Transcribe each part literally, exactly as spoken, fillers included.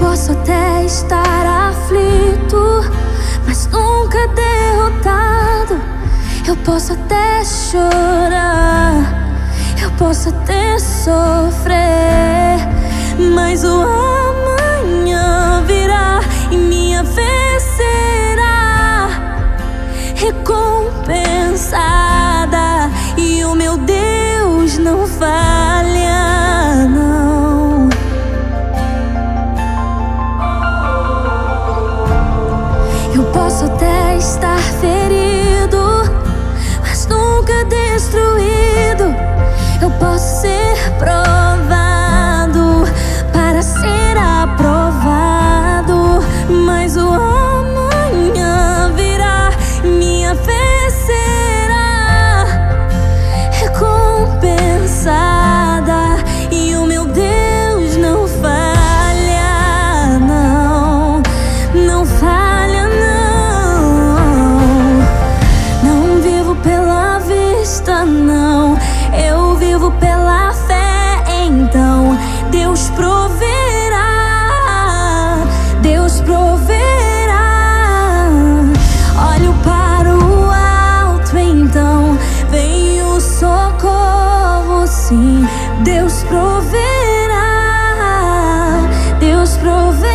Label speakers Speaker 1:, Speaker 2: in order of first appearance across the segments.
Speaker 1: posso até estar aflito, mas nunca derrotado. Eu posso até chorar, eu posso até sofrer, mas o amanhã virá e minha vez será recompensada. E o meu Deus não falha, não. Eu posso até estar ferido, mas nunca destruído. Eu posso ser provado para ser aprovado, mas o amanhã virá, minha vez será recompensada. E o meu Deus não falha, não, não falha, não. Não vivo pela vista, não, eu vivo pela fé. Então Deus proverá, Deus proverá. Olho para o alto, então vem o socorro, sim. Deus proverá, Deus proverá.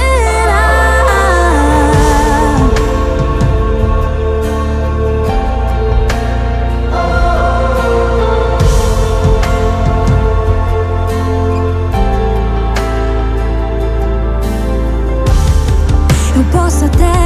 Speaker 1: Eu posso até